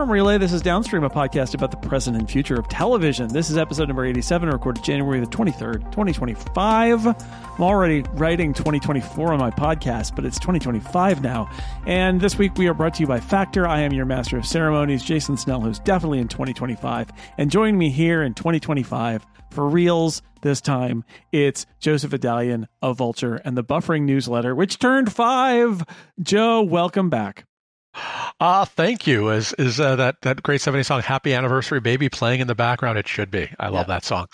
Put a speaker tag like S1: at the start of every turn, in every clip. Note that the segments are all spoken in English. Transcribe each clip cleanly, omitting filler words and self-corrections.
S1: from Relay. This is Downstream, a podcast about the present and future of television. This is episode number 87, recorded January the 23rd, 2025. I'm already writing 2024 on my podcast, but it's 2025 now. And this week we are brought to you by Factor. I am your master of ceremonies, Jason Snell, who's definitely in 2025. And joining me here in 2025 for reals this time, it's Joseph Adalian of Vulture and the Buffering newsletter, which turned 5. Joe, welcome back.
S2: Thank you. Is that great 70s song, Happy Anniversary Baby, playing in the background? It should be. I love that song.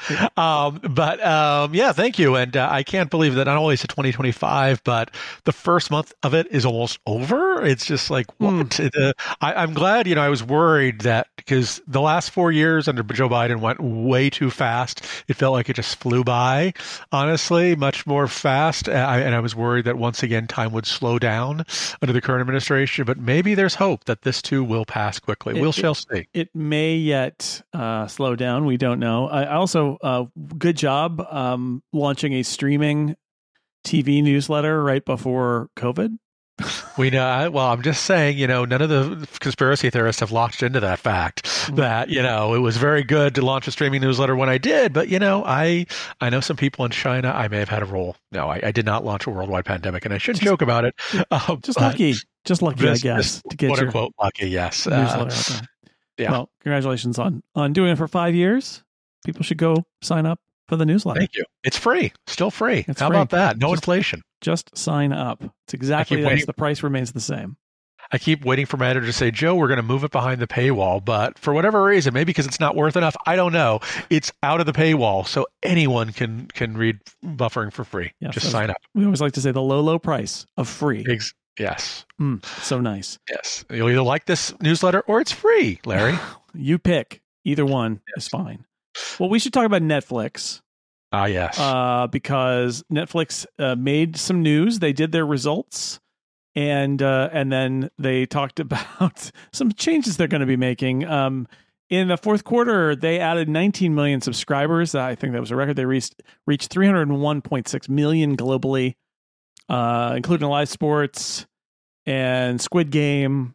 S2: Yeah, thank you. And I can't believe that not only is it 2025, but the first month of it is almost over. It's just like, what? I'm glad, I was worried that because the last 4 years under Joe Biden went way too fast. It felt like it just flew by, honestly, much more fast. And I was worried that once again, time would slow down under the current administration, but maybe there's hope that this too will pass quickly. We shall see. It
S1: may yet slow down. We don't know. I also, good job launching a streaming TV newsletter right before COVID.
S2: We know. Well, I'm just saying, none of the conspiracy theorists have launched into that fact that, it was very good to launch a streaming newsletter when I did. But, I know some people in China, I may have had a role. No, I did not launch a worldwide pandemic, and I shouldn't joke about it.
S1: Just lucky, I guess, to get
S2: quote
S1: your
S2: unquote lucky. Yes.
S1: Newsletter out there.
S2: Yeah.
S1: Well, congratulations on doing it for 5 years. People should go sign up for the newsletter.
S2: Thank you. It's free. Still free.
S1: It's
S2: How
S1: free.
S2: about that? No inflation.
S1: Just sign up. It's exactly that. The price remains the same.
S2: I keep waiting for my editor to say, Joe, we're going to move it behind the paywall. But for whatever reason, maybe because it's not worth enough, I don't know. It's out of the paywall. So anyone can read Buffering for free.
S1: Yeah,
S2: just sign up.
S1: We always like to say the low price of free.
S2: Yes.
S1: So nice.
S2: Yes. You'll either like this newsletter or it's free, Larry.
S1: You pick. Either one is fine. Well, we should talk about Netflix.
S2: Yes.
S1: Because Netflix made some news. They did their results, and then they talked about some changes they're going to be making. In the fourth quarter, they added 19 million subscribers. I think that was a record. They reached 301.6 million globally, including live sports and Squid Game.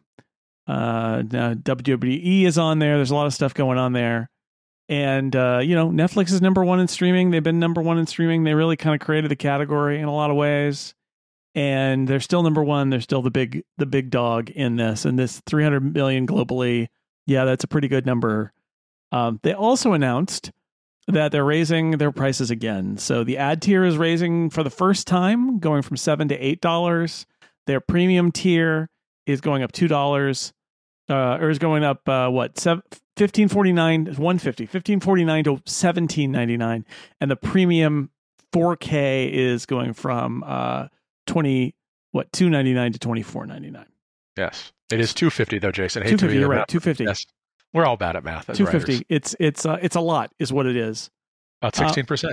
S1: WWE is on there. There's a lot of stuff going on there. And, Netflix is number one in streaming. They've been number one in streaming. They really kind of created the category in a lot of ways. And they're still number one. They're still the big dog in this. And this 300 million globally, yeah, that's a pretty good number. They also announced that they're raising their prices again. So the ad tier is raising for the first time, going from $7 to $8. Their premium tier is going up $2. Or is going up $15.49 $15.49 to $17.99, and the premium 4K is going from $2.99 to $24.99.
S2: Yes, it is $250 though, Jason.
S1: $250. You're right. $250. Yes,
S2: we're all bad at math.
S1: $250. It's a lot, is what it is.
S2: About 16%.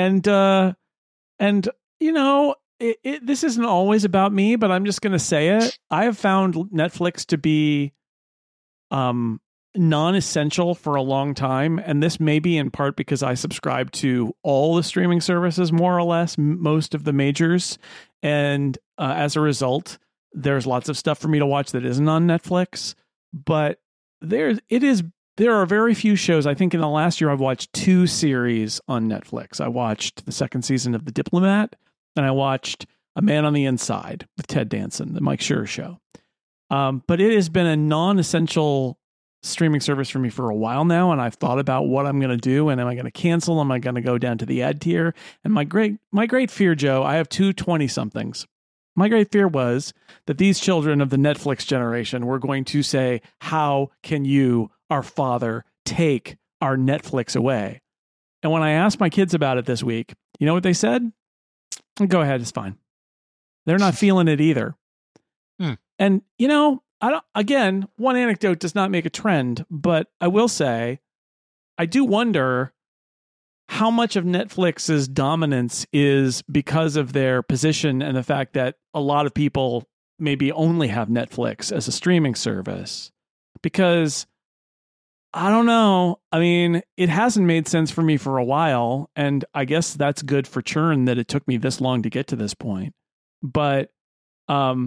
S1: And this isn't always about me, but I'm just going to say it. I have found Netflix to be non-essential for a long time, and this may be in part because I subscribe to all the streaming services, more or less, most of the majors, and as a result, there's lots of stuff for me to watch that isn't on Netflix. But there are very few shows. I think in the last year I've watched 2 series on Netflix. I watched the second season of The Diplomat, and I watched A Man on the Inside with Ted Danson, the Mike Schur show. But it has been a non-essential streaming service for me for a while now, and I've thought about what I'm going to do, and am I going to cancel? Am I going to go down to the ad tier? And my great fear, Joe, I have 2 20-somethings. My great fear was that these children of the Netflix generation were going to say, how can you, our father, take our Netflix away? And when I asked my kids about it this week, you know what they said? Go ahead, it's fine. They're not feeling it either. And, one anecdote does not make a trend, but I will say, I do wonder how much of Netflix's dominance is because of their position and the fact that a lot of people maybe only have Netflix as a streaming service. Because I don't know. I mean, it hasn't made sense for me for a while, and I guess that's good for churn that it took me this long to get to this point. But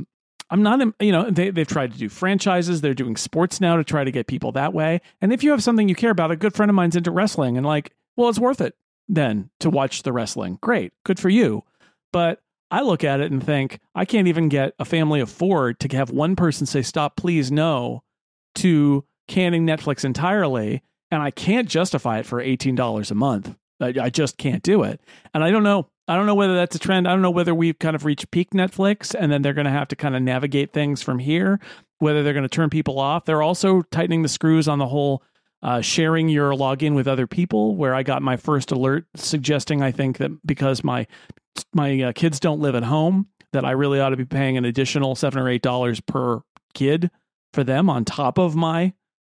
S1: I'm not, they've tried to do franchises. They're doing sports now to try to get people that way. And if you have something you care about, a good friend of mine's into wrestling and like, well, it's worth it then to watch the wrestling. Great. Good for you. But I look at it and think, I can't even get a family of 4 to have one person say, stop, please, no, to canning Netflix entirely. And I can't justify it for $18 a month. I just can't do it. And I don't know whether that's a trend. I don't know whether we've kind of reached peak Netflix and then they're going to have to kind of navigate things from here, whether they're going to turn people off. They're also tightening the screws on the whole sharing your login with other people, where I got my first alert suggesting, I think, that because my kids don't live at home, that I really ought to be paying an additional $7 or $8 per kid for them on top of my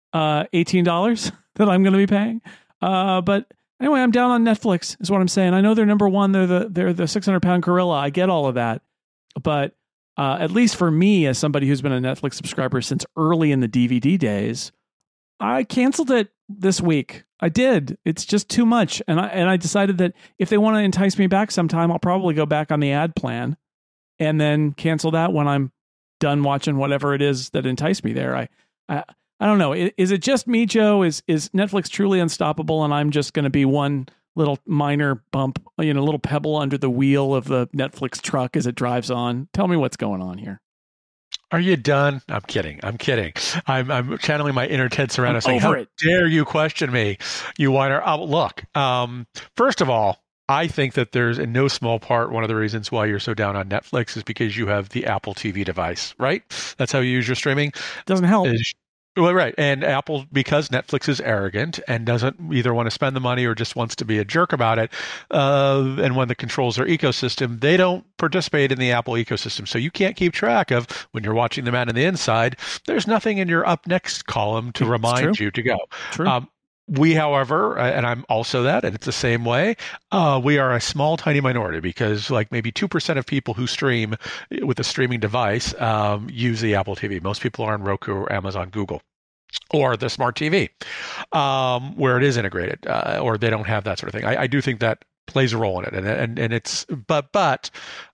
S1: $18 that I'm going to be paying. But anyway, I'm down on Netflix is what I'm saying. I know they're number one. They're the 600-pound gorilla. I get all of that. But at least for me, as somebody who's been a Netflix subscriber since early in the DVD days, I canceled it this week. I did. It's just too much. And I decided that if they want to entice me back sometime, I'll probably go back on the ad plan and then cancel that when I'm done watching whatever it is that enticed me there. I don't know. Is it just me, Joe? Is Netflix truly unstoppable and I'm just going to be one little minor bump, a little pebble under the wheel of the Netflix truck as it drives on? Tell me what's going on here.
S2: Are you done? I'm kidding. I'm channeling my inner Ted Sarandos saying, how dare you question me, you whiner. Look, first of all, I think that there's in no small part one of the reasons why you're so down on Netflix is because you have the Apple TV device, right? That's how you use your streaming.
S1: Doesn't help.
S2: Well, right. And Apple, because Netflix is arrogant and doesn't either want to spend the money or just wants to be a jerk about it, and when it controls their ecosystem, they don't participate in the Apple ecosystem. So you can't keep track of when you're watching The Man on the Inside. There's nothing in your up next column to remind you to go.
S1: True.
S2: We, however, and I'm also that, and it's the same way, we are a small, tiny minority because like maybe 2% of people who stream with a streaming device use the Apple TV. Most people are on Roku or Amazon, Google, or the smart TV, where it is integrated, or they don't have that sort of thing. I do think that plays a role in it, and it's, but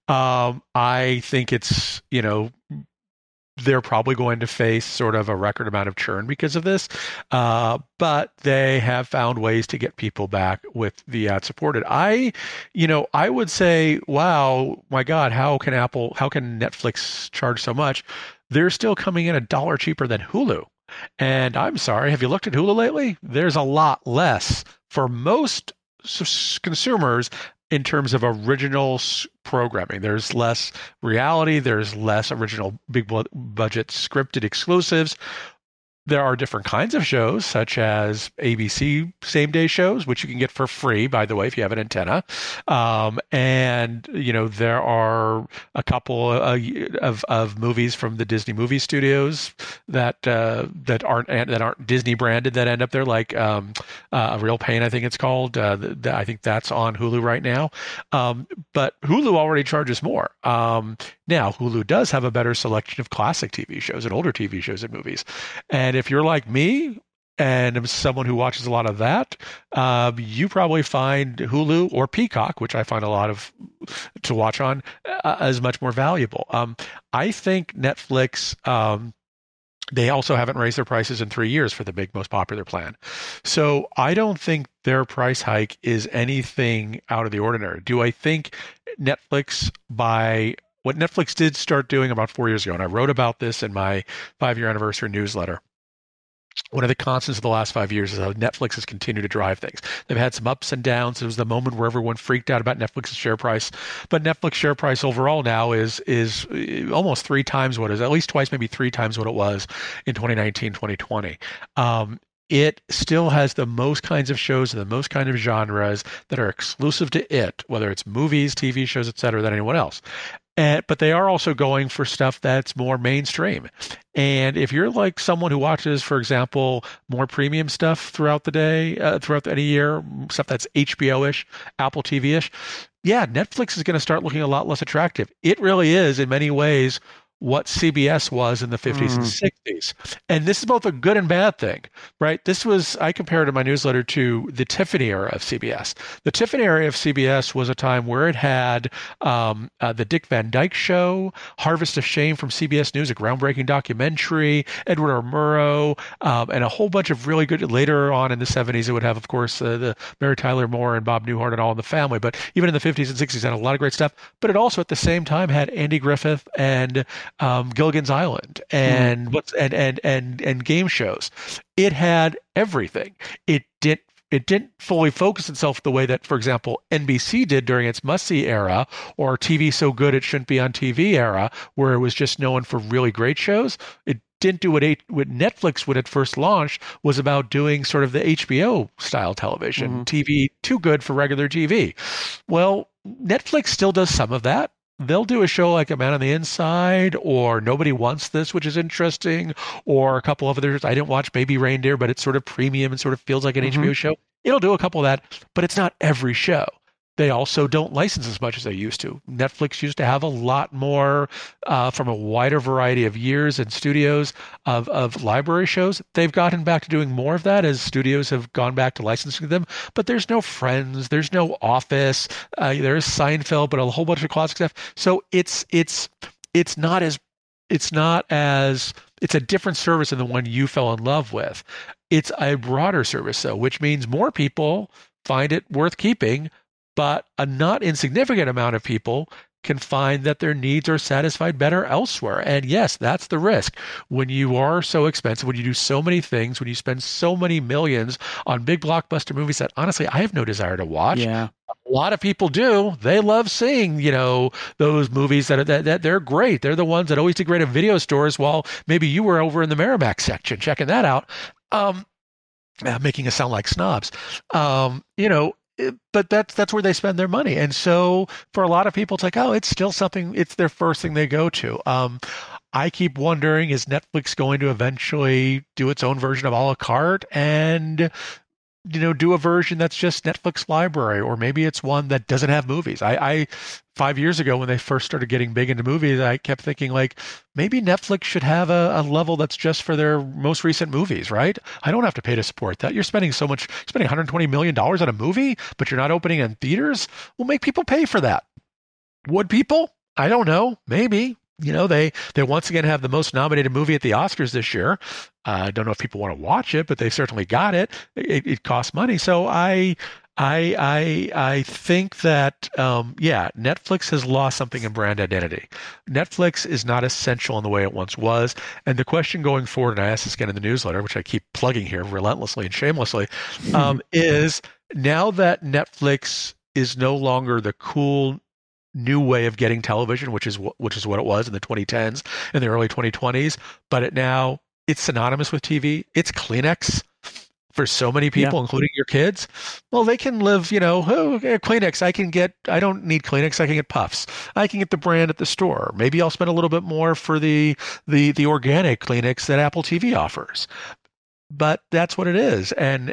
S2: I think it's, they're probably going to face sort of a record amount of churn because of this, but they have found ways to get people back with the ad supported. I would say, wow, my God, how can Netflix charge so much? They're still coming in $1 cheaper than Hulu. And I'm sorry, have you looked at Hulu lately? There's a lot less for most consumers in terms of original programming. There's less reality. There's less original big budget scripted exclusives. There are different kinds of shows, such as ABC same-day shows, which you can get for free, by the way, if you have an antenna. And there are a couple of movies from the Disney movie studios that aren't Disney branded that end up there, like A Real Pain, I think it's called. I think that's on Hulu right now. But Hulu already charges more. Now, Hulu does have a better selection of classic TV shows and older TV shows and movies. And if you're like me and I'm someone who watches a lot of that, you probably find Hulu or Peacock, which I find a lot of to watch on, as much more valuable. I think Netflix, they also haven't raised their prices in 3 years for the big, most popular plan. So I don't think their price hike is anything out of the ordinary. Do I think what Netflix did start doing about 4 years ago, and I wrote about this in my 5-year anniversary newsletter. One of the constants of the last 5 years is how Netflix has continued to drive things. They've had some ups and downs. It was the moment where everyone freaked out about Netflix's share price, but Netflix share price overall now is almost 3 times what it is, at least twice, maybe 3 times what it was in 2019, 2020. It still has the most kinds of shows and the most kind of genres that are exclusive to it, whether it's movies, TV shows, et cetera, than anyone else. But they are also going for stuff that's more mainstream. And if you're like someone who watches, for example, more premium stuff throughout the day, throughout any year, stuff that's HBO-ish, Apple TV-ish, yeah, Netflix is going to start looking a lot less attractive. It really is, in many ways, what CBS was in the 50s and
S1: Mm.
S2: 60s. And this is both a good and bad thing, right? I compared in my newsletter to the Tiffany era of CBS. The Tiffany era of CBS was a time where it had the Dick Van Dyke Show, Harvest of Shame from CBS News, a groundbreaking documentary, Edward R. Murrow, and a whole bunch of really good. Later on in the 70s, it would have, of course, the Mary Tyler Moore and Bob Newhart and All in the Family. But even in the 50s and 60s, it had a lot of great stuff. But it also, at the same time, had Andy Griffith and Gilligan's Island and and game shows. It had everything. It didn't fully focus itself the way that, for example, NBC did during its must-see era, or TV so good it shouldn't be on TV era, where it was just known for really great shows. It didn't do what Netflix, when it first launched, was about doing sort of the HBO style television, TV too good for regular TV. Well, Netflix still does some of that. They'll do a show like A Man on the Inside or Nobody Wants This, which is interesting, or a couple of others. I didn't watch Baby Reindeer, but it's sort of premium and sort of feels like an HBO show. It'll do a couple of that, but it's not every show. They also don't license as much as they used to. Netflix used to have a lot more from a wider variety of years and studios of library shows. They've gotten back to doing more of that as studios have gone back to licensing them. But there's no Friends, there's no Office, there's Seinfeld, but a whole bunch of classic stuff. So it's not as it's a different service than the one you fell in love with. It's a broader service, though, which means more people find it worth keeping, but a not insignificant amount of people can find that their needs are satisfied better elsewhere. And yes, that's the risk. When you are so expensive, when you do so many things, when you spend so many millions on big blockbuster movies that honestly I have no desire to watch.
S1: Yeah.
S2: A lot of people do. They love seeing, those movies that they're great. They're the ones that always did great at video stores while maybe you were over in the Merrimack section checking that out. Making us sound like snobs. But that's where they spend their money. And so for a lot of people, it's like, oh, it's still something, it's their first thing they go to. I keep wondering, is Netflix going to eventually do its own version of a la carte and do a version that's just Netflix library, or maybe it's one that doesn't have movies. I 5 years ago, when they first started getting big into movies, I kept thinking like, maybe Netflix should have a level that's just for their most recent movies, right? I don't have to pay to support that. You're spending $120 million on a movie, but you're not opening in theaters. Well, make people pay for that. Would people? I don't know. Maybe. They once again have the most nominated movie at the Oscars this year. I don't know if people want to watch it, but they certainly got it. It costs money. So I think that Netflix has lost something in brand identity. Netflix is not essential in the way it once was. And the question going forward, and I asked this again in the newsletter, which I keep plugging here relentlessly and shamelessly, is now that Netflix is no longer the cool new way of getting television, which is what it was in the 2010s and the early 2020s, but it's synonymous with TV. It's Kleenex for so many people, including your kids. Well, they can live, Kleenex. I don't need Kleenex. I can get Puffs. I can get the brand at the store. Maybe I'll spend a little bit more for the organic Kleenex that Apple TV offers. But that's what it is. And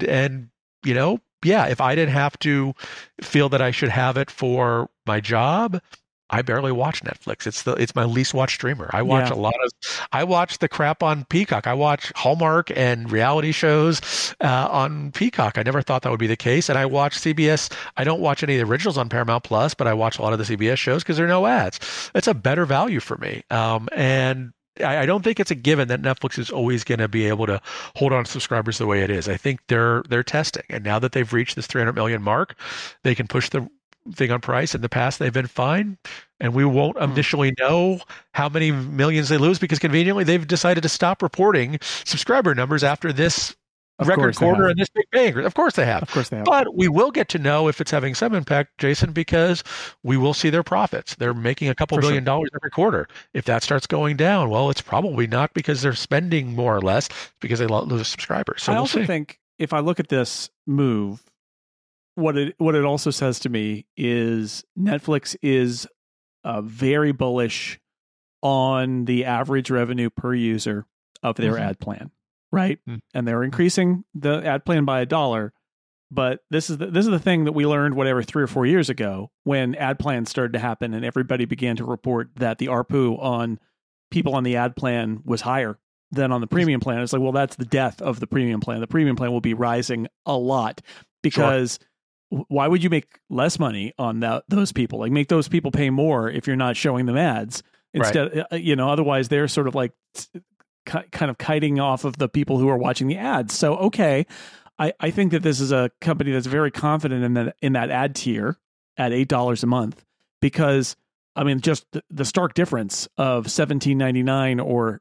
S2: if I didn't have to feel that I should have it for my job, I barely watch Netflix. It's my least watched streamer. I watch I watch the crap on Peacock. I watch Hallmark and reality shows on Peacock. I never thought that would be the case. And I watch CBS. I don't watch any of the originals on Paramount Plus, but I watch a lot of the CBS shows because there are no ads. It's a better value for me. And I don't think it's a given that Netflix is always going to be able to hold on to subscribers the way it is. I think they're testing. And now that they've reached this 300 million mark, they can push the thing on price. In the past, they've been fine. And we won't initially know how many millions they lose because conveniently they've decided to stop reporting subscriber numbers after this record quarter and this big pay increase. Of course they have. But we will get to know if it's having some impact, Jason, because we will see their profits. They're making a couple $1 billion every quarter. If that starts going down, well, it's probably not because they're spending more or less, it's because they lose subscribers. So
S1: I also think if I look at this move, what it also says to me is Netflix is very bullish on the average revenue per user of their ad plan. Right. And they're increasing the ad plan by $1. But this is the thing that we learned, 3 or 4 years ago when ad plans started to happen and everybody began to report that the ARPU on people on the ad plan was higher than on the premium plan. It's like, well, that's the death of the premium plan. The premium plan will be rising a lot because why would you make less money on those people? Like, make those people pay more if you're not showing them ads instead. Otherwise they're sort of like kind of kiting off of the people who are watching the ads. So, okay, I think that this is a company that's very confident in that ad tier at $8 a month, because I mean, just the stark difference of $17.99 or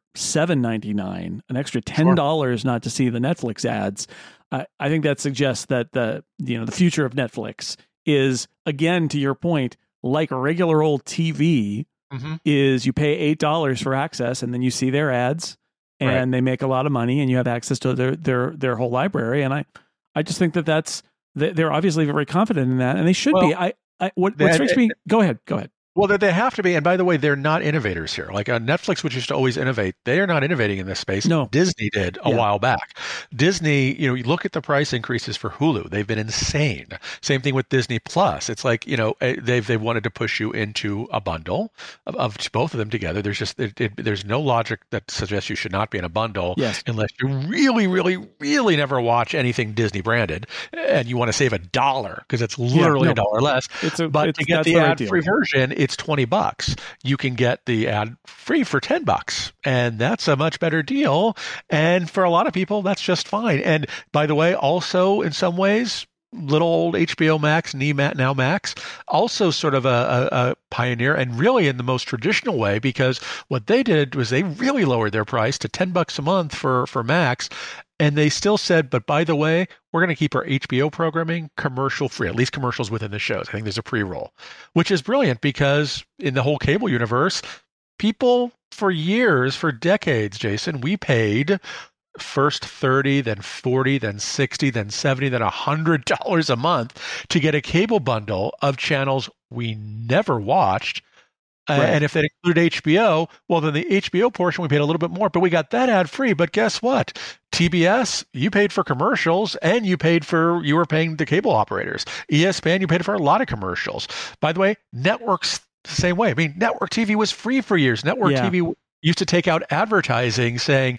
S1: $7.99, an extra $10 not to see the Netflix ads. I think that suggests that the future of Netflix is, again, to your point, like a regular old TV, is you pay $8 for access and then you see their ads, and they make a lot of money and you have access to their whole library. And I just think that they're obviously very confident in that, and they should be. What strikes me? Go ahead.
S2: Well, they have to be. And by the way, they're not innovators here. Like Netflix, which used to always innovate, they are not innovating in this space.
S1: No.
S2: Disney did a while back. Disney, you look at the price increases for Hulu. They've been insane. Same thing with Disney Plus. It's like, they've wanted to push you into a bundle of both of them together. There's just, there's no logic that suggests you should not be in a bundle unless you really, really, really never watch anything Disney branded and you want to save $1 because it's literally $1 less. But to get the ad-free version, it's $20. You can get the ad free for $10, and that's a much better deal. And for a lot of people, that's just fine. And by the way, also in some ways, little old HBO Max, now Max, also sort of a pioneer, and really in the most traditional way, because what they did was they really lowered their price to $10 a month for Max. And they still said, but by the way, we're going to keep our HBO programming commercial free, at least commercials within the shows. I think there's a pre-roll, which is brilliant because in the whole cable universe, people for years, for decades, Jason, we paid first 30, then 40, then 60, then 70, then $100 a month to get a cable bundle of channels we never watched. And if that included HBO, well, then the HBO portion, we paid a little bit more, but we got that ad free. But guess what? TBS, you paid for commercials and you were paying the cable operators. ESPN, you paid for a lot of commercials. By the way, networks, the same way. I mean, network TV was free for years. Network TV used to take out advertising saying,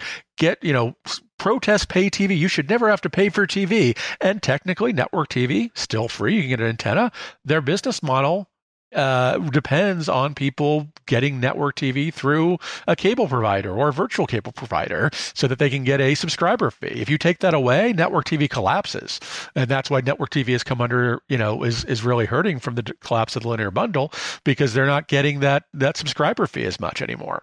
S2: protest pay TV. You should never have to pay for TV. And technically, network TV, still free. You can get an antenna. Their business model depends on people getting network TV through a cable provider or a virtual cable provider so that they can get a subscriber fee. If you take that away, network TV collapses. And that's why network TV has come under, is really hurting from the collapse of the linear bundle, because they're not getting that subscriber fee as much anymore.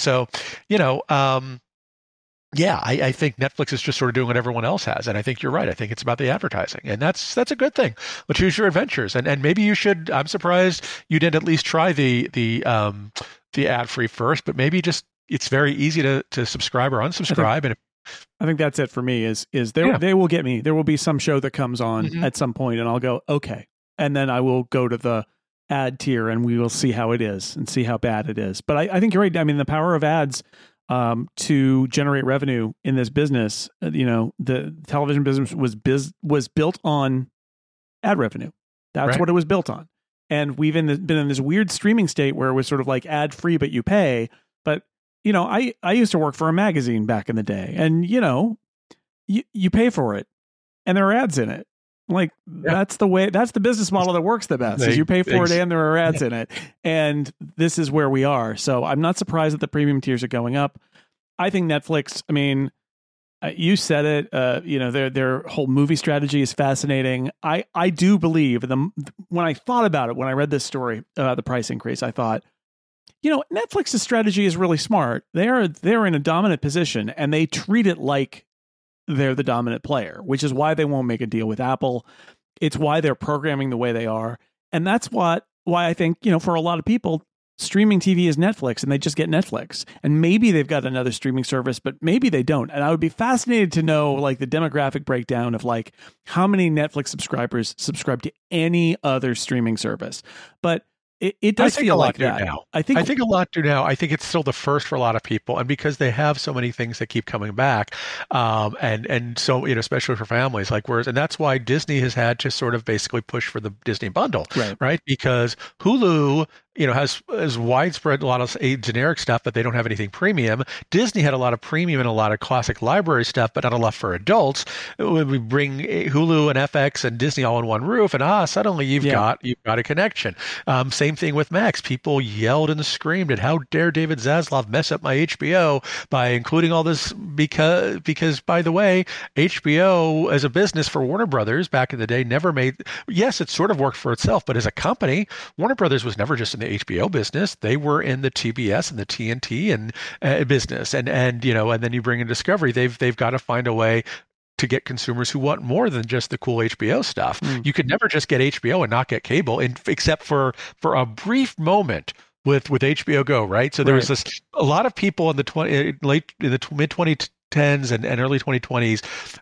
S2: I think Netflix is just sort of doing what everyone else has. And I think you're right. I think it's about the advertising. And that's a good thing. But choose your adventures. And maybe you should, I'm surprised you didn't at least try the ad-free first, but maybe just it's very easy to subscribe or unsubscribe.
S1: I think that's it for me is they will get me. There will be some show that comes on at some point and I'll go, okay. And then I will go to the ad tier and we will see how it is and see how bad it is. But I think you're right. I mean, the power of ads to generate revenue in this business, the television business was built on ad revenue. That's what it was built on. And we've been in this weird streaming state where it was sort of like ad free, but you pay. But, I used to work for a magazine back in the day, and, you pay for it and there are ads in it. Like that's the business model that works the best is you pay for it and there are ads in it. And this is where we are. So I'm not surprised that the premium tiers are going up. I think Netflix, I mean, you said it, their whole movie strategy is fascinating. I do believe when I thought about it, when I read this story about the price increase, I thought, Netflix's strategy is really smart. They're in a dominant position and they treat it like they're the dominant player, which is why they won't make a deal with Apple. It's why they're programming the way they are. And that's why I think, for a lot of people, streaming TV is Netflix and they just get Netflix. And maybe they've got another streaming service, but maybe they don't. And I would be fascinated to know like the demographic breakdown of like how many Netflix subscribers subscribe to any other streaming service. But it does feel like that.
S2: Now. I think a lot do now. I think it's still the first for a lot of people, and because they have so many things that keep coming back, and so especially for families, and that's why Disney has had to sort of basically push for the Disney bundle, right? Because Hulu has widespread a lot of generic stuff, but they don't have anything premium. Disney had a lot of premium and a lot of classic library stuff, but not enough for adults. When we bring Hulu and FX and Disney all on one roof, and suddenly you've got a connection. Same thing with Max. People yelled and screamed at how dare David Zaslav mess up my HBO by including all this because by the way, HBO as a business for Warner Brothers back in the day never made. Yes, it sort of worked for itself, but as a company, Warner Brothers was never just in the HBO business. They were in the TBS and the TNT and business, and then you bring in Discovery. They've got to find a way to get consumers who want more than just the cool HBO stuff. You could never just get HBO and not get cable, except for a brief moment with HBO Go, right? So there was a lot of people in the mid 2010s and early 2020s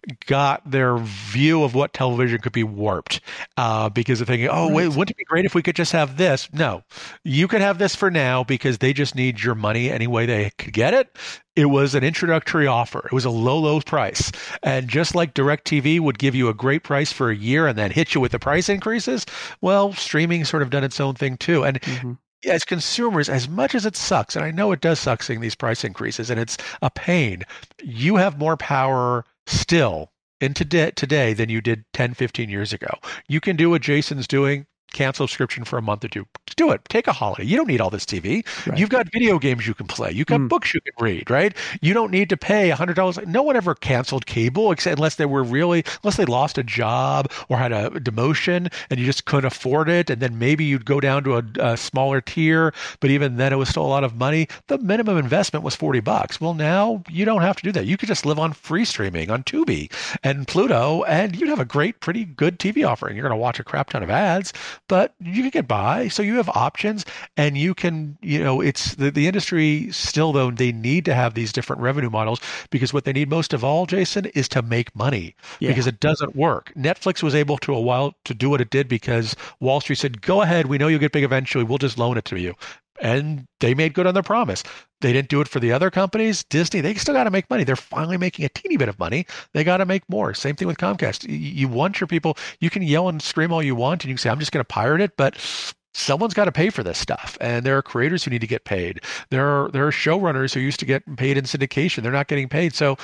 S2: got their view of what television could be warped because of thinking, wait, wouldn't it be great if we could just have this? No, you could have this for now because they just need your money any way they could get it. It was an introductory offer. It was a low price. And just like DirecTV would give you a great price for a year and then hit you with the price increases, well, streaming sort of done its own thing too. And as consumers, as much as it sucks, and I know it does suck seeing these price increases, and it's a pain, you have more power still in today than you did 10, 15 years ago. You can do what Jason's doing, cancel subscription for a month or two. Do it. Take a holiday. You don't need all this TV. Right. You've got video games you can play. You've got books you can read, right? You don't need to pay $100. No one ever canceled cable unless they lost a job or had a demotion and you just couldn't afford it. And then maybe you'd go down to a smaller tier, but even then it was still a lot of money. The minimum investment was $40. Well, now you don't have to do that. You could just live on free streaming on Tubi and Pluto, and you'd have a pretty good TV offering. You're going to watch a crap ton of ads, but you can get by. So you have options, and you can, it's the industry still, though, they need to have these different revenue models because what they need most of all, Jason, is to make money because it doesn't work. Netflix was able to do what it did because Wall Street said, go ahead. We know you'll get big eventually. We'll just loan it to you. And they made good on their promise. They didn't do it for the other companies. Disney, they still got to make money. They're finally making a teeny bit of money. They got to make more. Same thing with Comcast. You want your people, you can yell and scream all you want, and you can say, I'm just going to pirate it, but someone's got to pay for this stuff. And there are creators who need to get paid. There are showrunners who used to get paid in syndication. They're not getting paid. So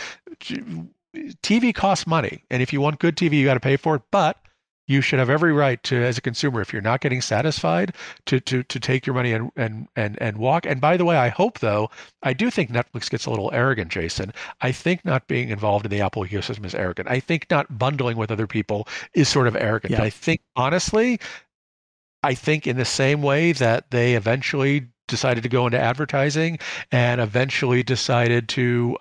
S2: TV costs money. And if you want good TV, you got to pay for it. But you should have every right to, as a consumer, if you're not getting satisfied, to take your money and walk. And by the way, I hope, though, I do think Netflix gets a little arrogant, Jason. I think not being involved in the Apple ecosystem is arrogant. I think not bundling with other people is sort of arrogant. Yeah. I think, honestly, in the same way that they eventually decided to go into advertising and eventually decided to,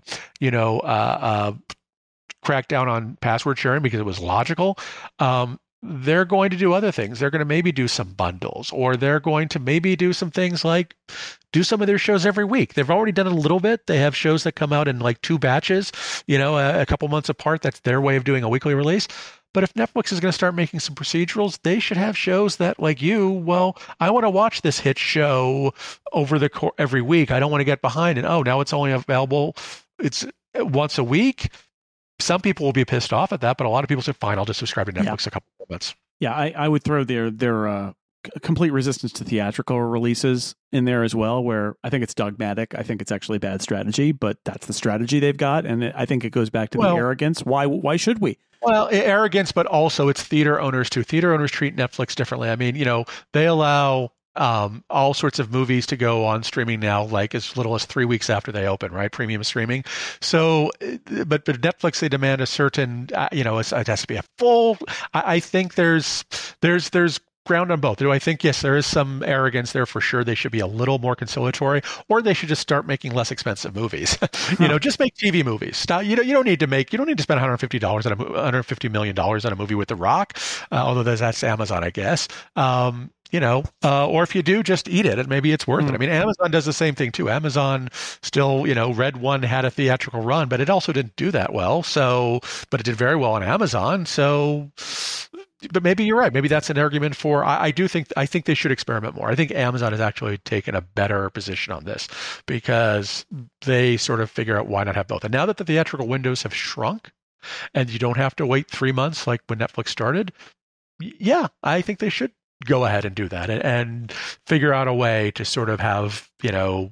S2: crack down on password sharing because it was logical. They're going to do other things. They're going to maybe do some bundles, or they're going to maybe do some things like do some of their shows every week. They've already done it a little bit. They have shows that come out in like 2 batches, a couple months apart. That's their way of doing a weekly release. But if Netflix is going to start making some procedurals, they should have shows that, like I want to watch this hit show over every week. I don't want to get behind. And now it's only available. It's once a week. Some people will be pissed off at that, but a lot of people say, fine, I'll just subscribe to Netflix a couple of months.
S1: Yeah, I would throw their complete resistance to theatrical releases in there as well, where I think it's dogmatic. I think it's actually bad strategy, but that's the strategy they've got. And I think it goes back to the arrogance. Why should we?
S2: Well, arrogance, but also it's theater owners too. Theater owners treat Netflix differently. I mean, they allow all sorts of movies to go on streaming now, like as little as 3 weeks after they open, right? Premium streaming. So, but Netflix, they demand a certain, it has to be a full. I think there's ground on both. Do I think, yes, there is some arrogance there for sure. They should be a little more conciliatory, or they should just start making less expensive movies. Just make TV movies. Stop. You don't need to spend $150 million on a movie with The Rock, although that's Amazon, I guess. Or if you do, just eat it, and maybe it's worth it. I mean, Amazon does the same thing too. Amazon still, Red One had a theatrical run, but it also didn't do that well. So, but it did very well on Amazon. So, but maybe you're right. Maybe that's an argument for. I think they should experiment more. I think Amazon has actually taken a better position on this because they sort of figure out why not have both. And now that the theatrical windows have shrunk, and you don't have to wait 3 months like when Netflix started, yeah, I think they should go ahead and do that and figure out a way to sort of have, an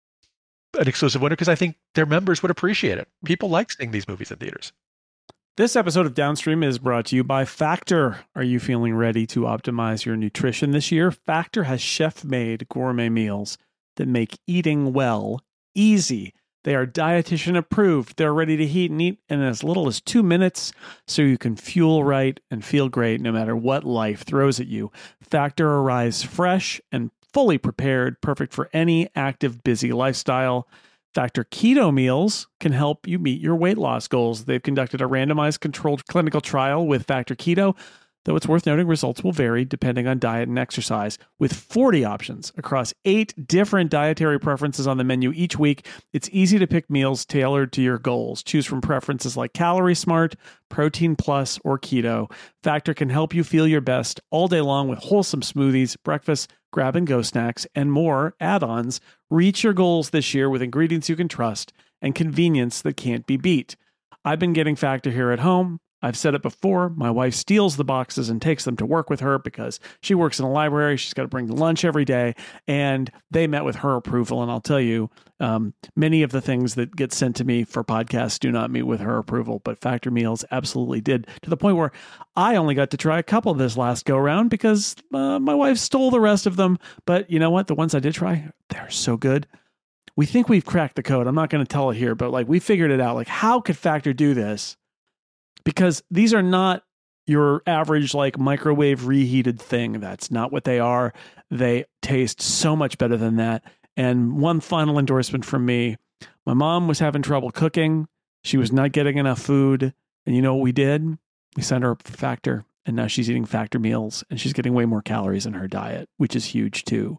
S2: exclusive window, because I think their members would appreciate it. People like seeing these movies in theaters.
S1: This episode of Downstream is brought to you by Factor. Are you feeling ready to optimize your nutrition this year? Factor has chef-made gourmet meals that make eating well easy. They are dietitian approved. They're ready to heat and eat in as little as 2 minutes, so you can fuel right and feel great no matter what life throws at you. Factor arrives fresh and fully prepared, perfect for any active, busy lifestyle. Factor Keto Meals can help you meet your weight loss goals. They've conducted a randomized controlled clinical trial with Factor Keto, though it's worth noting results will vary depending on diet and exercise. With 40 options across 8 different dietary preferences on the menu each week, it's easy to pick meals tailored to your goals. Choose from preferences like Calorie Smart, Protein Plus, or Keto. Factor can help you feel your best all day long with wholesome smoothies, breakfast, grab-and-go snacks, and more add-ons. Reach your goals this year with ingredients you can trust and convenience that can't be beat. I've been getting Factor here at home. I've said it before. My wife steals the boxes and takes them to work with her because she works in a library. She's got to bring lunch every day. And they met with her approval. And I'll tell you, many of the things that get sent to me for podcasts do not meet with her approval. But Factor Meals absolutely did, to the point where I only got to try a couple of this last go round because my wife stole the rest of them. But you know what? The ones I did try, they're so good. We think we've cracked the code. I'm not going to tell it here, but like we figured it out. Like, how could Factor do this? Because these are not your average like microwave reheated thing. That's not what they are. They taste so much better than that. And one final endorsement from me. My mom was having trouble cooking. She was not getting enough food. And you know what we did? We sent her up for Factor. And now she's eating Factor meals. And she's getting way more calories in her diet, which is huge too.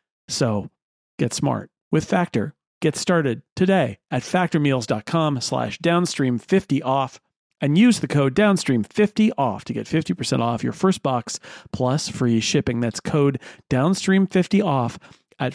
S1: So get smart with Factor. Get started today at factormeals.com/downstream50 off. And use the code Downstream50OFF to get 50% off your first box plus free shipping. That's code Downstream50OFF at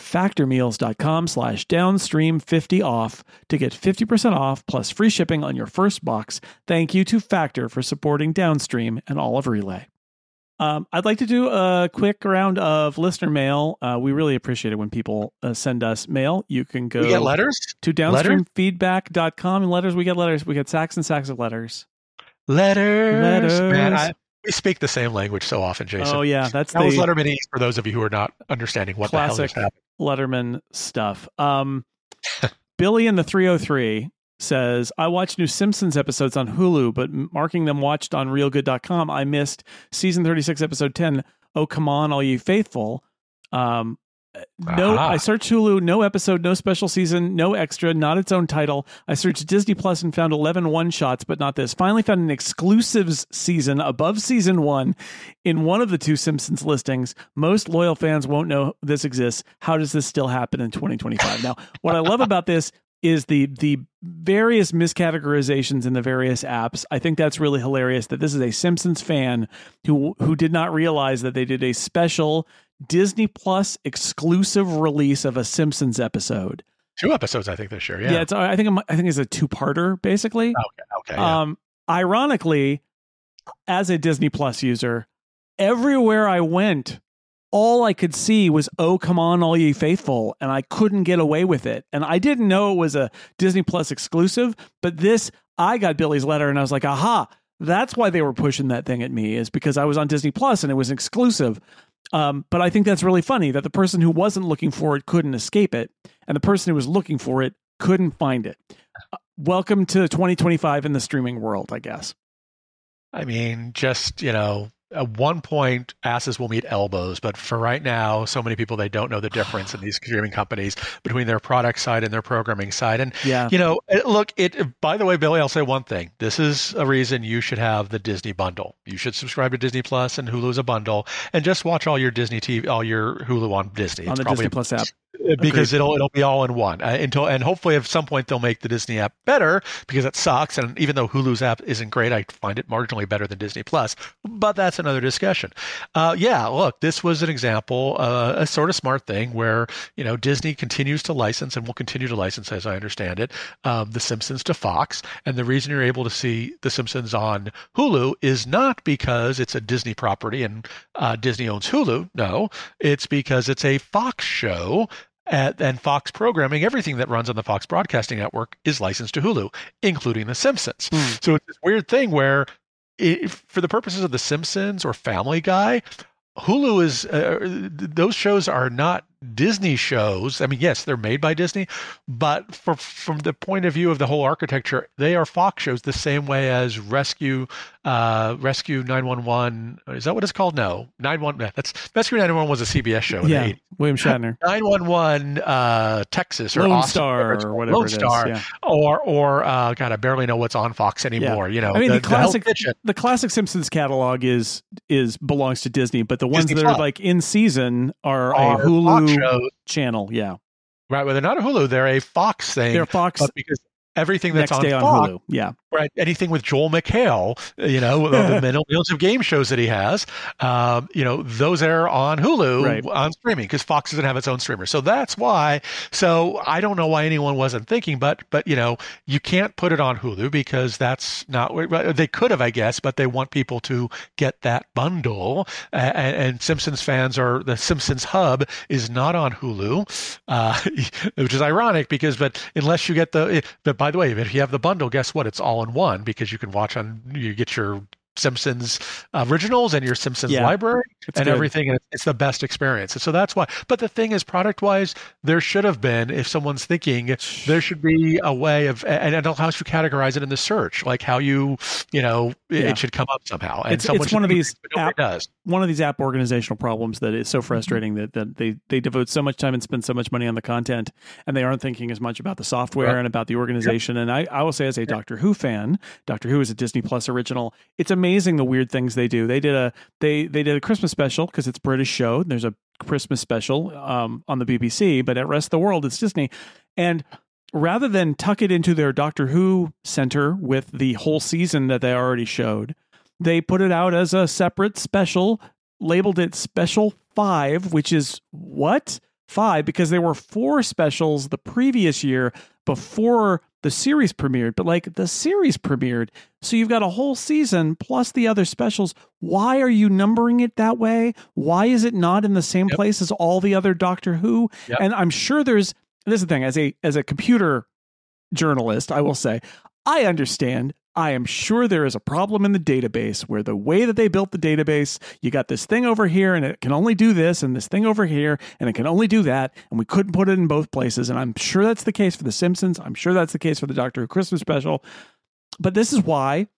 S1: factormeals.com/Downstream50OFF to get 50% off plus free shipping on your first box. Thank you to Factor for supporting Downstream and all of Relay. I'd like to do a quick round of listener mail. We really appreciate it when people send us mail. You can go
S2: we get letters?
S1: To downstreamfeedback.com and letters. We get letters. We get sacks and sacks of letters.
S2: Letters. Man, we speak the same language so often, Jason.
S1: Oh, yeah. That
S2: was Lettermanese for those of you who are not understanding what the hell is happening.
S1: Letterman stuff. Billy in the 303 says, I watched new Simpsons episodes on Hulu, but marking them watched on realgood.com, I missed season 36, episode 10. Oh, come on, all you faithful. I searched Hulu, no episode, no special season, no extra, not its own title. I searched Disney Plus and found 11 one-shots, but not this. Finally found an exclusives season above season 1 in one of the 2 Simpsons listings. Most loyal fans won't know this exists. How does this still happen in 2025? Now, what I love about this is the various miscategorizations in the various apps. I think that's really hilarious that this is a Simpsons fan who did not realize that they did a special Disney Plus exclusive release of a Simpsons episode.
S2: 2 episodes, I think, this year. Yeah,
S1: I think it's a 2-parter, basically.
S2: Okay. Yeah.
S1: Ironically, as a Disney Plus user, everywhere I went, all I could see was "Oh, come on, all ye faithful," and I couldn't get away with it. And I didn't know it was a Disney Plus exclusive, but I got Billy's letter, and I was like, "Aha! That's why they were pushing that thing at me, is because I was on Disney Plus and it was exclusive." But I think that's really funny that the person who wasn't looking for it couldn't escape it, and the person who was looking for it couldn't find it. Welcome to 2025 in the streaming world, I guess.
S2: I mean, just, at one point, asses will meet elbows, but for right now, so many people, they don't know the difference in these streaming companies between their product side and their programming side. And, look, by the way, Billy, I'll say one thing. This is a reason you should have the Disney bundle. You should subscribe to Disney Plus, and Hulu is a bundle, and just watch all your Disney TV, all your Hulu on Disney.
S1: On the Disney Plus app.
S2: because it'll be all in one and hopefully at some point they'll make the Disney app better, because it sucks. And even though Hulu's app isn't great, I find it marginally better than Disney Plus. But that's another discussion. Look, this was an example, a sort of smart thing where Disney continues to license and will continue to license, as I understand it, The Simpsons to Fox. And the reason you're able to see The Simpsons on Hulu is not because it's a Disney property and Disney owns Hulu. No, it's because it's a Fox show. And Fox programming, everything that runs on the Fox Broadcasting Network is licensed to Hulu, including The Simpsons. So it's this weird thing where, for the purposes of The Simpsons or Family Guy, Hulu is those shows are not Disney shows. I mean, yes, they're made by Disney, but from the point of view of the whole architecture, they are Fox shows the same way as Rescue 911. Is that what it's called? No, 911. That's Rescue 911 was a CBS show. In the 80s.
S1: William Shatner.
S2: 911 Texas or
S1: Lone
S2: Austin,
S1: Star or whatever
S2: Lone
S1: it is.
S2: Star,
S1: Yeah.
S2: or God, I barely know what's on Fox anymore.
S1: Yeah. I mean, the classic Simpsons catalog belongs to Disney, but the ones
S2: Disney
S1: that
S2: Plus
S1: are like in season are a Hulu channel. Yeah.
S2: Right. Well, they're not a Hulu. They're a Fox thing.
S1: They're Fox.
S2: But because everything that's
S1: next
S2: on
S1: day
S2: Fox,
S1: on Hulu. Yeah.
S2: Right. Anything with Joel McHale, the millions of game shows that he has, those air on Hulu on streaming, because Fox doesn't have its own streamer. So that's why. So I don't know why anyone wasn't thinking, but you can't put it on Hulu because that's not. They could have, I guess, but they want people to get that bundle. And Simpsons fans the Simpsons Hub is not on Hulu, which is ironic but unless you get but by the way, if you have the bundle, guess what? It's all in one, because you can you get your Simpsons originals and your Simpsons library and everything, and it's the best experience. And so that's why. But the thing is, product-wise, there should have been, if someone's thinking, there should be a way of, and how you categorize it in the search, like how it should come up somehow. And
S1: it's one of these
S2: one
S1: of these app organizational problems that is so frustrating that they devote so much time and spend so much money on the content, and they aren't thinking as much about the software and about the organization. And I will say, as a Doctor Who fan, Doctor Who is a Disney Plus original. It's amazing the weird things they do. They did a Christmas special because it's a British show. There's a Christmas special on the BBC, but at rest of the world it's Disney. And rather than tuck it into their Doctor Who center with the whole season that they already showed, they put it out as a separate special, labeled it Special 5, which is what? 5, because there were 4 specials the previous year before the series premiered, but the series premiered. So you've got a whole season plus the other specials. Why are you numbering it that way? Why is it not in the same place as all the other Doctor Who? And I'm sure this is the thing, as a computer journalist, I will say, I understand. I am sure there is a problem in the database where the way that they built the database, you got this thing over here and it can only do this, and this thing over here and it can only do that, and we couldn't put it in both places. And I'm sure that's the case for The Simpsons. I'm sure that's the case for the Doctor Who Christmas special. But this is why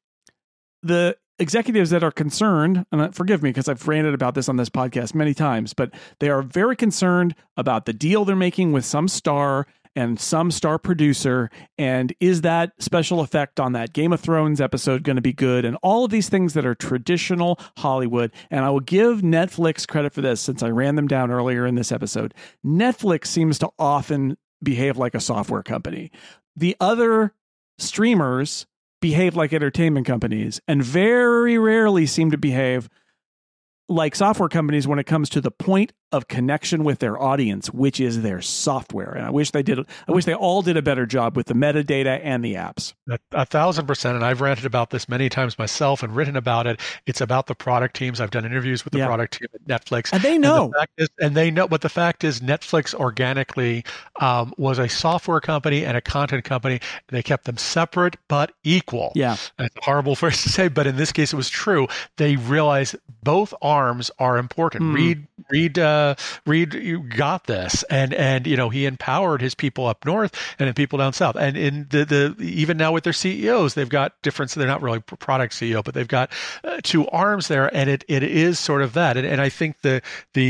S1: the executives that are concerned, and forgive me because I've ranted about this on this podcast many times, but they are very concerned about the deal they're making with some star and some star producer, and is that special effect on that Game of Thrones episode going to be good, and all of these things that are traditional Hollywood. And I will give Netflix credit for this, since I ran them down earlier in this episode. Netflix seems to often behave like a software company. The other streamers behave like entertainment companies and very rarely seem to behave like software companies when it comes to the point of connection with their audience, which is their software. And I wish they all did a better job with the metadata and the apps.
S2: 1,000%. And I've ranted about this many times myself and written about it. It's about the product teams. I've done interviews with the product team at Netflix.
S1: And they know.
S2: But the fact is Netflix organically was a software company and a content company. They kept them separate but equal.
S1: Yeah.
S2: That's a horrible phrase to say, but in this case it was true. They realized both arms are important. Reed, you got this, and he empowered his people up north and the people down south. And in the even now with their CEOs, they've got different. They're not really product CEO, but they've got 2 arms there, and it is sort of that. And I think the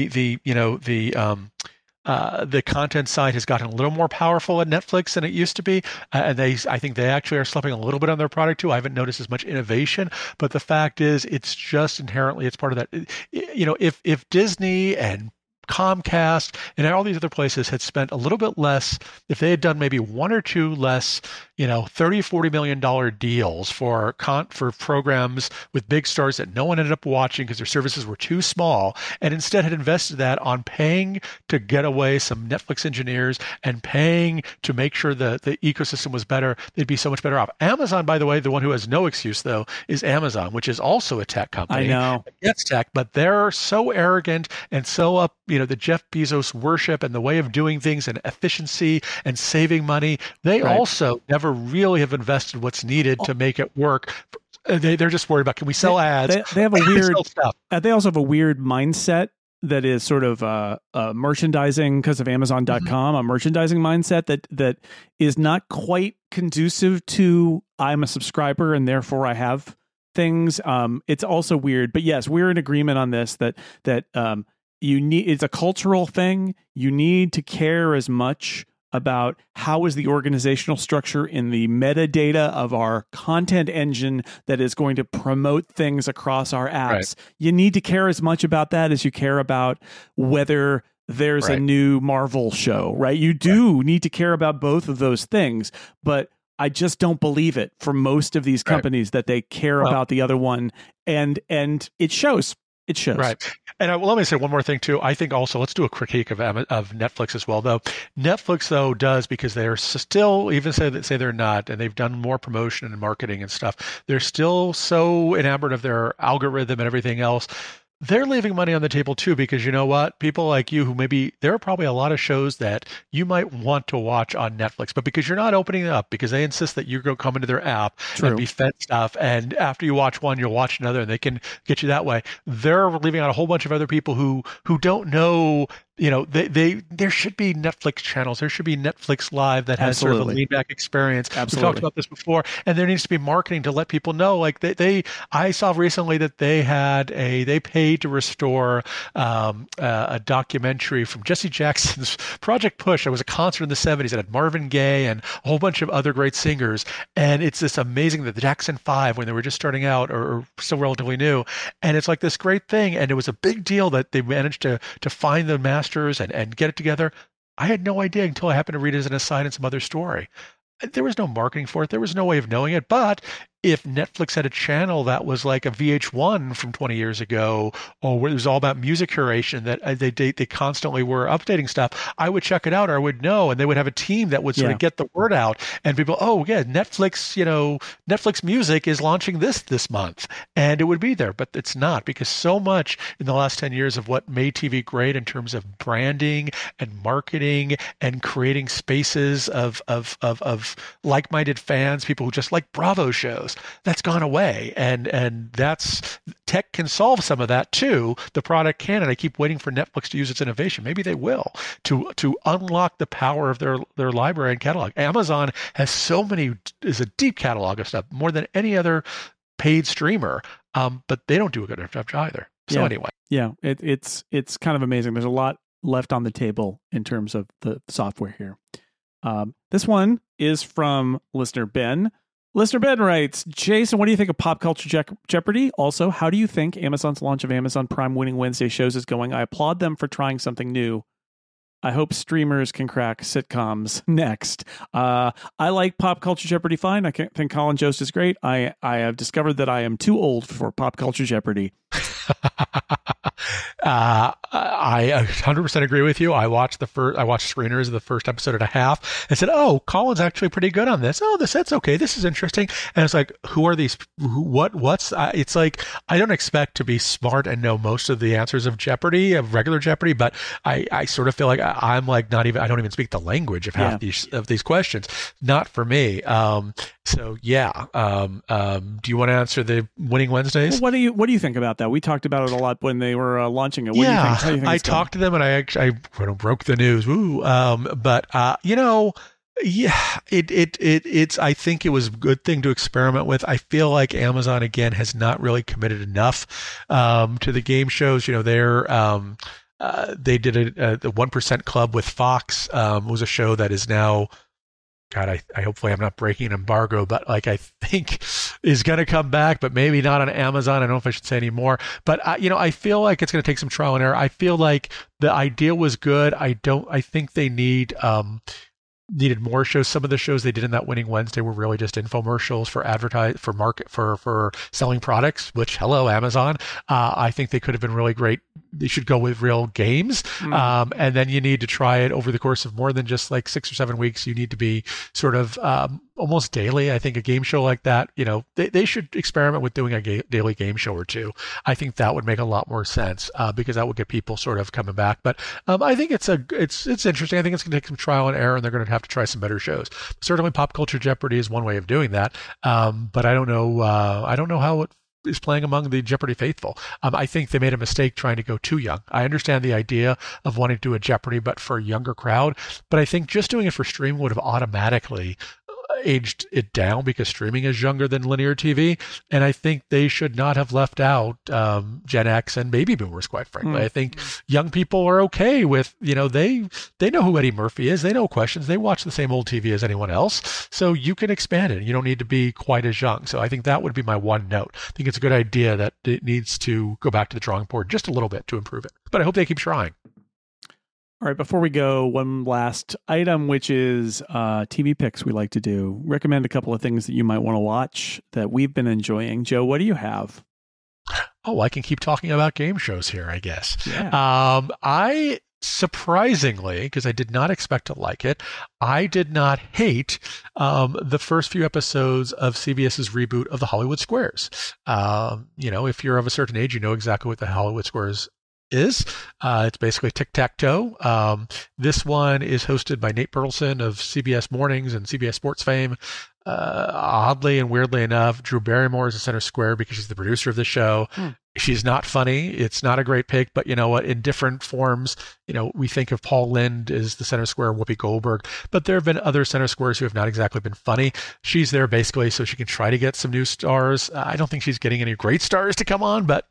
S2: content side has gotten a little more powerful at Netflix than it used to be. And I think they actually are slipping a little bit on their product too. I haven't noticed as much innovation, but the fact is it's just inherently, it's part of that. If Disney and Comcast and all these other places had spent a little bit less, if they had done maybe one or two less, $30, $40 million deals for programs with big stars that no one ended up watching because their services were too small, and instead had invested that on paying to get away some Netflix engineers and paying to make sure the ecosystem was better, they'd be so much better off. Amazon, by the way, the one who has no excuse, though, is Amazon, which is also a tech company.
S1: I know.
S2: It's tech, but they're so arrogant and so up, the Jeff Bezos worship and the way of doing things and efficiency and saving money. They also never really have invested what's needed to make it work. They're just worried about, can we sell ads?
S1: They have a weird stuff. They also have a weird mindset that is sort of merchandising because of Amazon.com, a merchandising mindset that is not quite conducive to I'm a subscriber and therefore I have things. It's also weird, but yes, we're in agreement on this that you need, it's a cultural thing. You need to care as much about how is the organizational structure in the metadata of our content engine that is going to promote things across our apps. Right. You need to care as much about that as you care about whether there's a new Marvel show, right? You do need to care about both of those things, but I just don't believe it for most of these companies that they care about the other one, and it shows. It shows. Right.
S2: And let me say one more thing, too. I think also, let's do a critique of Netflix as well, though. Netflix, though, does, because they're still, even say they're not, and they've done more promotion and marketing and stuff, they're still so enamored of their algorithm and everything else. They're leaving money on the table, too, because you know what? People like you who maybe, there are probably a lot of shows that you might want to watch on Netflix, but because you're not opening it up, because they insist that you go come into their app and be fed stuff, and after you watch one, you'll watch another, and they can get you that way. They're leaving out a whole bunch of other people who don't know. There should be Netflix channels. There should be Netflix Live that has sort of a lean back experience. We've talked about this before, and there needs to be marketing to let people know. Like I saw recently that they paid to restore a documentary from Jesse Jackson's Project Push. It was a concert in the 70s that had Marvin Gaye and a whole bunch of other great singers, and it's this amazing that the Jackson 5, when they were just starting out or still relatively new, and it's like this great thing, and it was a big deal that they managed to find the master and get it together. I had no idea until I happened to read it as an aside in some other story. There was no marketing for it. There was no way of knowing it. But if Netflix had a channel that was like a VH1 from 20 years ago, or where it was all about music curation, that they constantly were updating stuff, I would check it out, or I would know, and they would have a team that would sort of get the word out, and people, Netflix Music is launching this month, and it would be there. But it's not, because so much in the last 10 years of what made TV great in terms of branding and marketing and creating spaces of like-minded fans, people who just like Bravo shows, that's gone away, and that's tech can solve some of that too. The product can, and I keep waiting for Netflix to use its innovation. Maybe they will to unlock the power of their library and catalog. Amazon has is a deep catalog of stuff, more than any other paid streamer, but they don't do a good enough job either. So anyway,
S1: it's kind of amazing. There's a lot left on the table in terms of the software here. This one is from listener Ben. Listener Ben writes, Jason, what do you think of Pop Culture Jeopardy? Also, how do you think Amazon's launch of Amazon Prime Winning Wednesday shows is going? I applaud them for trying something new. I hope streamers can crack sitcoms next. I like Pop Culture Jeopardy fine. I think Colin Jost is great. I have discovered that I am too old for Pop Culture Jeopardy.
S2: I 100% agree with you. I watched screeners of the first episode and a half and said, "Oh, Colin's actually pretty good on this. Oh, that's okay. This is interesting." And it's like, who are these? It's like, I don't expect to be smart and know most of the answers of regular Jeopardy, but I sort of feel like I'm like I don't even speak the language of half these questions. Not for me. So yeah. Do you want to answer the Winning Wednesdays?
S1: Well, what do you think about that? We talked about it a lot when they were launching it. What do you think? How do you think
S2: I talked to them, and I broke the news. Woo. It's. I think it was a good thing to experiment with. I feel like Amazon again has not really committed enough to the game shows. They did the 1% Club with Fox. Was a show that is now God, I hopefully I'm not breaking an embargo, but like I think is going to come back, but maybe not on Amazon. I don't know if I should say any more, but I feel like it's going to take some trial and error. I feel like the idea was good. I think they needed more shows. Some of the shows they did in that Winning Wednesday were really just infomercials for for selling products, which hello, Amazon. I think they could have been really great. They should go with real games. And then you need to try it over the course of more than just like 6 or 7 weeks. You need to be sort of almost daily. I think a game show like that, they should experiment with doing a daily game show or two. I think that would make a lot more sense because that would get people sort of coming back. But I think it's interesting. I think it's going to take some trial and error, and they're going to have to try some better shows. Certainly, Pop Culture Jeopardy is one way of doing that. But I don't know. I don't know how it is playing among the Jeopardy faithful. I think they made a mistake trying to go too young. I understand the idea of wanting to do a Jeopardy, but for a younger crowd. But I think just doing it for streaming would have automatically aged it down because streaming is younger than linear TV. And I think they should not have left out Gen X and baby boomers, quite frankly. I think young people are okay with, they know who Eddie Murphy is. They know questions. They watch the same old TV as anyone else. So you can expand it. You don't need to be quite as young. So I think that would be my one note. I think it's a good idea that it needs to go back to the drawing board just a little bit to improve it. But I hope they keep trying.
S1: All right, before we go, one last item, which is TV picks we like to do. Recommend a couple of things that you might want to watch that we've been enjoying. Joe, what do you have?
S2: Oh, I can keep talking about game shows here, I guess.
S1: Yeah.
S2: I surprisingly, because I did not expect to like it, I did not hate the first few episodes of CBS's reboot of the Hollywood Squares. If you're of a certain age, you know exactly what the Hollywood Squares is. It's basically tic-tac-toe. This one is hosted by Nate Bertelsen of CBS Mornings and CBS Sports fame. Oddly and weirdly enough, Drew Barrymore is the center square because she's the producer of the show. She's not funny. It's not a great pick, but you know what? In different forms, we think of Paul Lynde as the center square, Whoopi Goldberg, but there have been other center squares who have not exactly been funny. She's there basically so she can try to get some new stars. I don't think she's getting any great stars to come on, but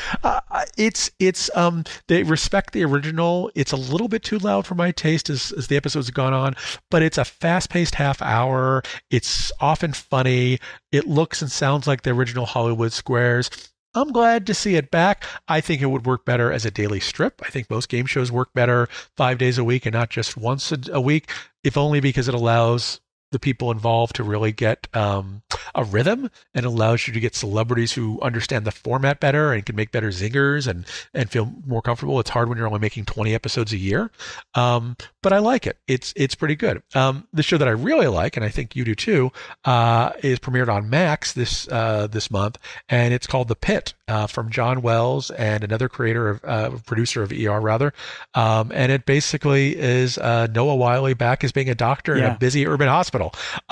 S2: they respect the original. It's a little bit too loud for my taste as the episodes have gone on, but it's a fast-paced half hour. It's often funny. It looks and sounds like the original Hollywood Squares. I'm glad to see it back. I think it would work better as a daily strip. I think most game shows work better 5 days a week and not just once a week, if only because it allows the people involved to really get a rhythm and allows you to get celebrities who understand the format better and can make better zingers and feel more comfortable. It's hard when you're only making 20 episodes a year. But I like it. It's pretty good. The show that I really like, and I think you do too, is premiered on Max this month, and it's called The Pit, from John Wells and another producer of ER rather. And it basically is Noah Wyle back as being a doctor in a busy urban hospital.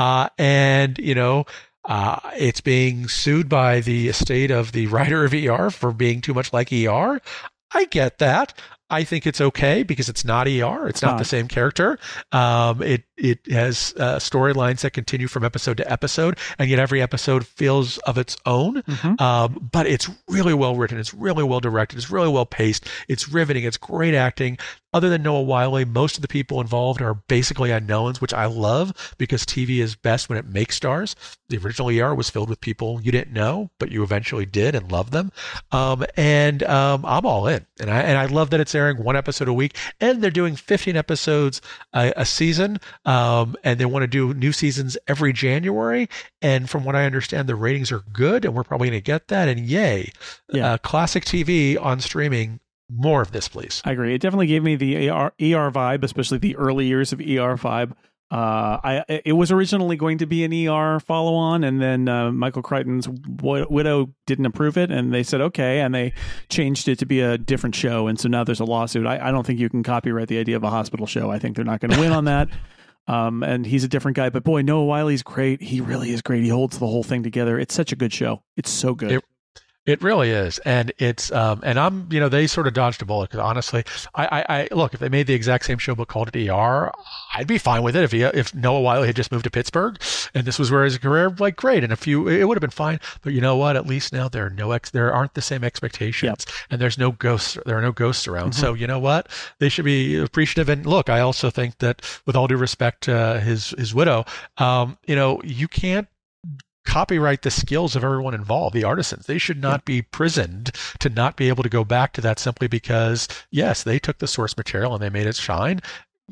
S2: It's being sued by the estate of the writer of ER for being too much like ER. I get that. I think it's okay because it's not ER. It's not the same character. It has storylines that continue from episode to episode, and yet every episode feels of its own. But it's really well written. It's really well directed. It's really well paced. It's riveting. It's great acting. Other than Noah Wyle, most of the people involved are basically unknowns, which I love because TV is best when it makes stars. The original ER was filled with people you didn't know, but you eventually did and loved them. I'm all in. And I love that it's airing one episode a week, and they're doing 15 episodes a season. And they want to do new seasons every January. And from what I understand, the ratings are good, and we're probably going to get that. And yay, classic TV on streaming. More of this, please.
S1: I agree. It definitely gave me the ER vibe, especially the early years of ER vibe. It was originally going to be an ER follow-on, and then Michael Crichton's widow didn't approve it, and they said okay, and they changed it to be a different show, and so now there's a lawsuit. I don't think you can copyright the idea of a hospital show. I think they're not going to win on that. And he's a different guy, but boy, Noah Wyle's great. He really is great. He holds the whole thing together. It's such a good show. It's so good.
S2: It really is, and it's and I'm they sort of dodged a bullet because honestly, I look, if they made the exact same show but called it ER, I'd be fine with it. If Noah Wyle had just moved to Pittsburgh and this was where his career, like, great, and it would have been fine. But you know what? At least now there aren't the same expectations, and there are no ghosts around. So you know what? They should be appreciative. And look, I also think that with all due respect to his widow, you can't copyright the skills of everyone involved, the artisans. They should not be prisoned to not be able to go back to that simply because, yes, they took the source material and they made it shine.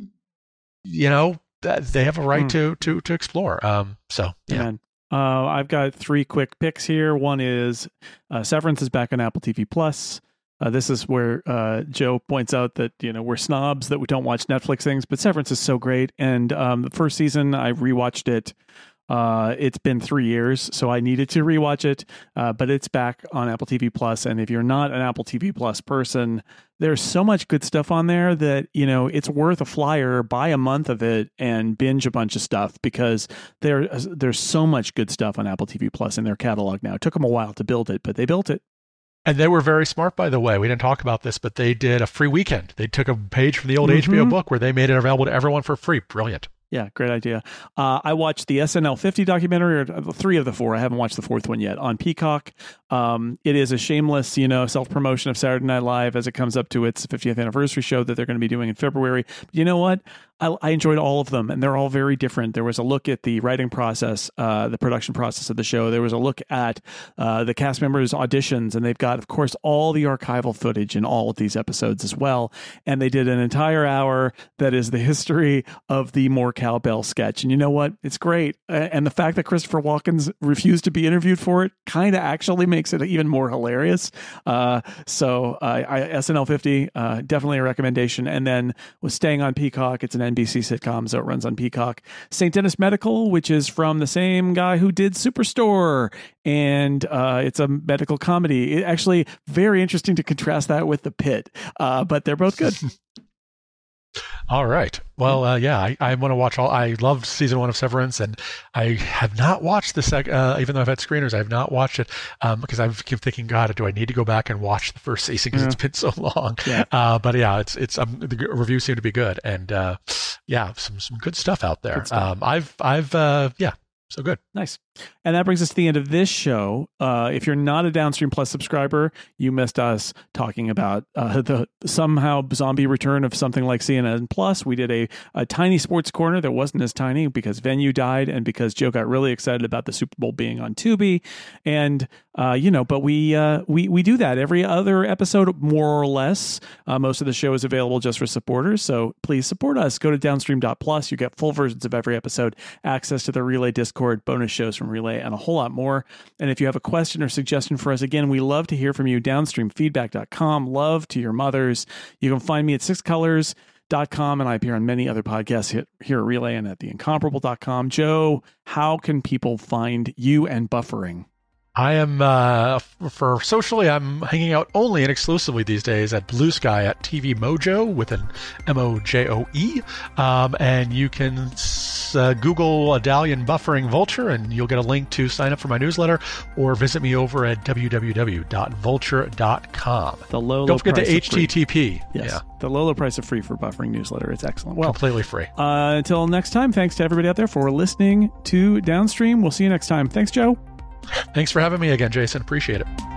S2: That they have a right to explore. So, yeah.
S1: I've got 3 quick picks here. One is Severance is back on Apple TV Plus. This is where Joe points out that we're snobs that we don't watch Netflix things, but Severance is so great. And the first season, I rewatched it. It's been 3 years, so I needed to rewatch it, but it's back on Apple TV Plus. And if you're not an Apple TV Plus person, there's so much good stuff on there that, it's worth a flyer, buy a month of it and binge a bunch of stuff, because there's so much good stuff on Apple TV Plus in their catalog now. It took them a while to build it, but they built it.
S2: And they were very smart, by the way. We didn't talk about this, but they did a free weekend. They took a page from the old HBO book where they made it available to everyone for free. Brilliant.
S1: Yeah, great idea. I watched the SNL 50 documentary, or 3 of the 4. I haven't watched the 4th one yet, on Peacock. It is a shameless, self-promotion of Saturday Night Live as it comes up to its 50th anniversary show that they're going to be doing in February. But you know what? I enjoyed all of them, and they're all very different. There was a look at the writing process, the production process of the show. There was a look at the cast members' auditions, and they've got, of course, all the archival footage in all of these episodes as well. And they did an entire hour that is the history of the More Cowbell sketch. And you know what? It's great. And the fact that Christopher Walken refused to be interviewed for it kind of actually makes it even more hilarious. So SNL 50, definitely a recommendation. And then was staying on Peacock. It's an NBC sitcom, so it runs on Peacock. St. Dennis Medical, which is from the same guy who did Superstore, and it's a medical comedy. It actually very interesting to contrast that with The Pit, but they're both good.
S2: All right. Well, I want to watch all. I loved season 1 of Severance, and I have not watched the second. Even though I've had screeners, I have not watched it because I keep thinking, God, do I need to go back and watch the first season because it's been so long? Yeah. But yeah, it's the reviews seem to be good, and some good stuff out there. So good.
S1: Nice. And that brings us to the end of this show. If you're not a Downstream Plus subscriber, you missed us talking about the somehow zombie return of something like CNN Plus. We did a tiny sports corner that wasn't as tiny because Venue died and because Joe got really excited about the Super Bowl being on Tubi. And, but we do that every other episode, more or less. Most of the show is available just for supporters. So please support us. Go to downstream.plus. You get full versions of every episode, access to the Relay Discord, bonus shows from Relay, and a whole lot more. And if you have a question or suggestion for us, again, we love to hear from you. Downstreamfeedback.com. Love to your mothers. You can find me at sixcolors.com, and I appear on many other podcasts here at Relay and at theincomparable.com. Joe, how can people find you and Buffering?
S2: I am, for socially, I'm hanging out only and exclusively these days at Blue Sky at TV Mojo with an MOJOE. And you can Google Adalian Buffering Vulture and you'll get a link to sign up for my newsletter, or visit me over at www.vulture.com. Don't forget the HTTP.
S1: Yes. Yeah. The low price of free for Buffering newsletter. It's excellent. Well,
S2: completely free.
S1: Until next time, thanks to everybody out there for listening to Downstream. We'll see you next time. Thanks, Joe.
S2: Thanks for having me again, Jason. Appreciate it.